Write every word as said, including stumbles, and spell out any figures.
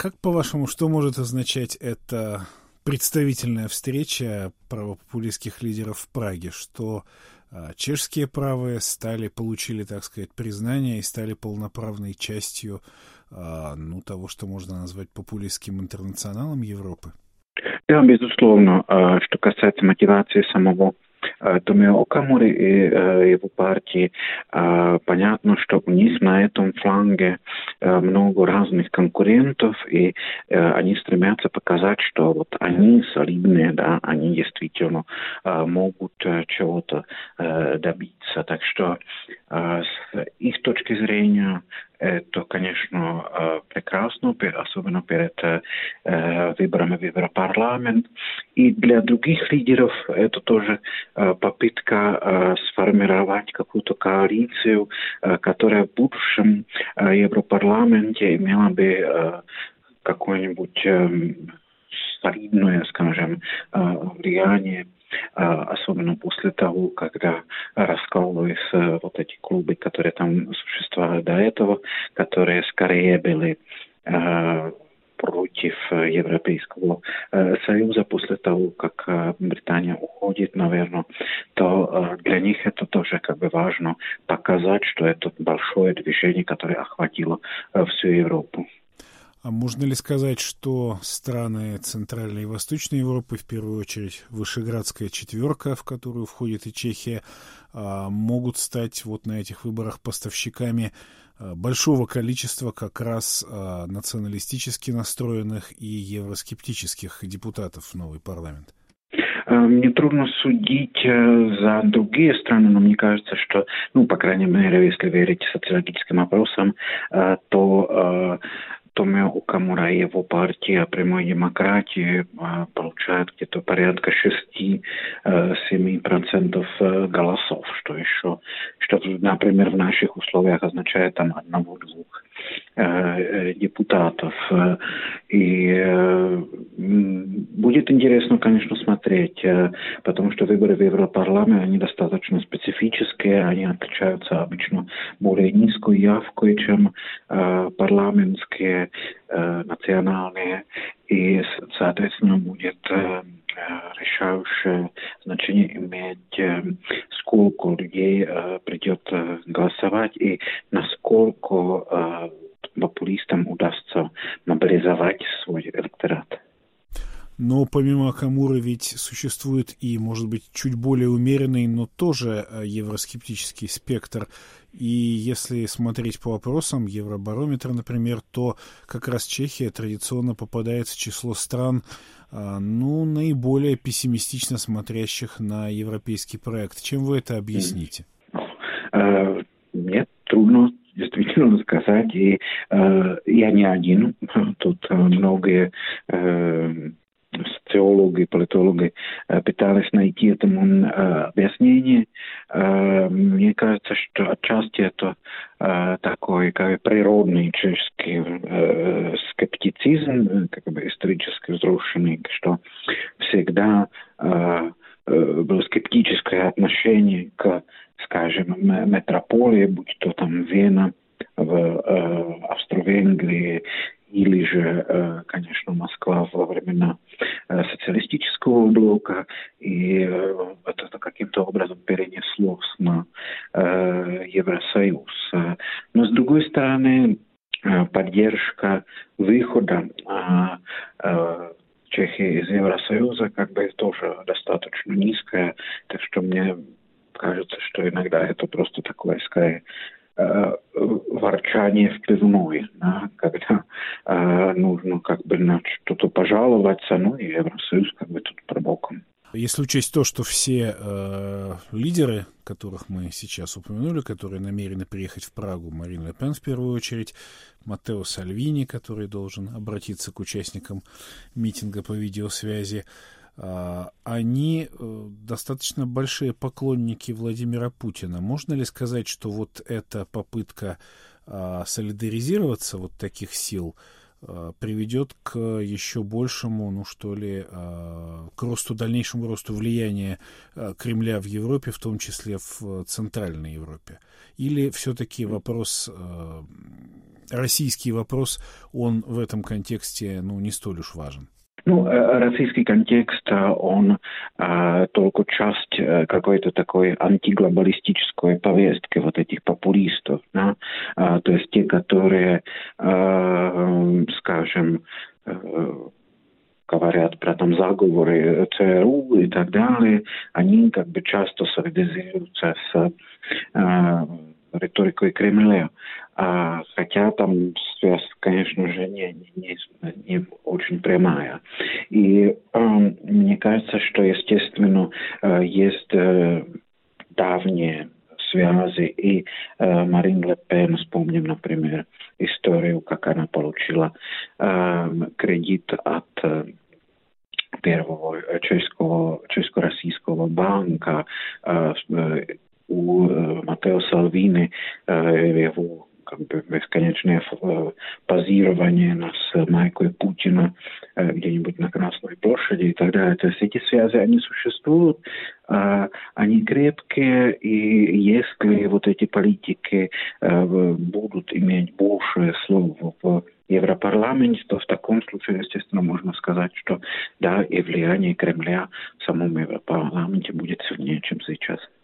Как, по-вашему, что может означать эта представительная встреча правопопулистских лидеров в Праге, что а, чешские правые стали, получили, так сказать, признание и стали полноправной частью а, ну, того, что можно назвать популистским интернационалом Европы? Да, безусловно. Что касается мотивации самого Томио Окамуры и его партии, понятно, что у них на этом фланге много разных конкурентов, и они стремятся показать, что вот они солидные, да, они действительно могут чего-то добиться. Так что с их точки зрения это, конечно, прекрасно, особенно перед выборами в Европарламент. И для других лидеров это тоже попытка сформировать какую-то коалицию, которая в будущем Европарламенте имела бы какое-нибудь солидное, скажем, влияние, особенно после того, когда раскололись вот эти клубы, которые там существовали до этого, которые скорее были э, против Европейского э, Союза после того, как э, Британия уходит, наверное, то э, для них это тоже как бы важно показать, что это большое движение, которое охватило э, всю Европу. А можно ли сказать, что страны Центральной и Восточной Европы, в первую очередь Вышеградская четверка, в которую входит и Чехия, могут стать вот на этих выборах поставщиками большого количества как раз националистически настроенных и евроскептических депутатов в новый парламент? Мне трудно судить за другие страны, но мне кажется, что, ну, по крайней мере, если верить социологическим опросам, то Томио Окамура и его партия прямой демократии а, получают где-то порядка шесть-семь процентов голосов, что еще, что, например, в наших условиях означает там одного-двух э, депутатов. И э, будет интересно, конечно, смотреть, э, потому что выборы в Европарламент, они достаточно специфические, они отличаются обычно более низкой явкой, чем э, парламентские, э, национальные, и, соответственно, будет э, решающее значение иметь, э, сколько людей э, придет э, голосовать и насколько э, популистам удастся мобилизовать свой электорат. Но помимо Окамуры ведь существует и, может быть, чуть более умеренный, но тоже евроскептический спектр. И если смотреть по опросам, Евробарометр, например, то как раз Чехия традиционно попадает в число стран, ну, наиболее пессимистично смотрящих на европейский проект. Чем вы это объясните? Мне трудно действительно сказать, и э, я не один. Тут э, многие э, социологи, политологи э, пытались найти этому э, объяснение. Э, мне кажется, что отчасти это э, такой как бы природный чешский э, скептицизм, как бы исторически взросший, что всегда э, было скептическое отношение к, скажем, метрополии, будь то там Вена в э, Австро-Венгрии или же, э, конечно, Москва во времена э, социалистического блока, и э, это каким-то образом перенеслось на э, Евросоюз. Но, с другой стороны, э, поддержка выхода э, э, Чехии из Евросоюза как бы тоже достаточно низкая, так что мне кажется, что иногда это просто такое, скорее, э, ворчание в пивной, да, когда э, нужно как бы на что-то пожаловаться, ну и Евросоюз как бы тут про боком. Если учесть то, что все э, лидеры, которых мы сейчас упомянули, которые намерены приехать в Прагу, Марин Ле Пен в первую очередь, Маттео Сальвини, который должен обратиться к участникам митинга по видеосвязи, э, они э, достаточно большие поклонники Владимира Путина. Можно ли сказать, что вот эта попытка э, солидаризироваться вот таких сил приведет к еще большему, ну что ли, к росту, дальнейшему росту влияния Кремля в Европе, в том числе в Центральной Европе? Или все-таки вопрос, российский вопрос, он в этом контексте, ну, не столь уж важен? Ну, российский контекст, он а, только часть какой-то такой антиглобалистической повестки вот этих популистов, да? а, то есть те, которые, а, скажем, говорят про там заговоры ЦРУ и так далее, они как бы часто солидаризируются с а, риторикой Кремля. А, хотя там связь, конечно же, не, не, не очень прямая. И э, мне кажется, что, естественно, э, есть э, давние связи. И э, Марин Ле Пен, вспомним, например, историю, как она получила э, кредит от э, первого чешского, чешско-российского банка. Э, у Матео Салвини его как бы бесконечное позирование нас с майкой Путина где-нибудь на Красной площади и так далее. То есть эти связи, они существуют, они крепкие, и если вот эти политики будут иметь большее слово в Европарламенте, то в таком случае, естественно, можно сказать, что да, и влияние Кремля в самом Европарламенте будет сильнее, чем сейчас.